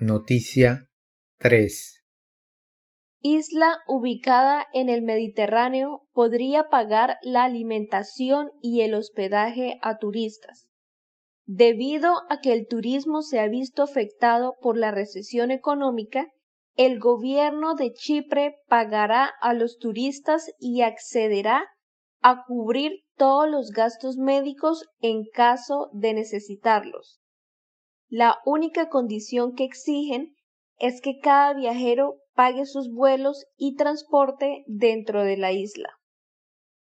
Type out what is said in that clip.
Noticia 3. Isla ubicada en el Mediterráneo podría pagar la alimentación y el hospedaje a turistas. Debido a que el turismo se ha visto afectado por la recesión económica, el gobierno de Chipre pagará a los turistas y accederá a cubrir todos los gastos médicos en caso de necesitarlos. La única condición que exigen es que cada viajero pague sus vuelos y transporte dentro de la isla.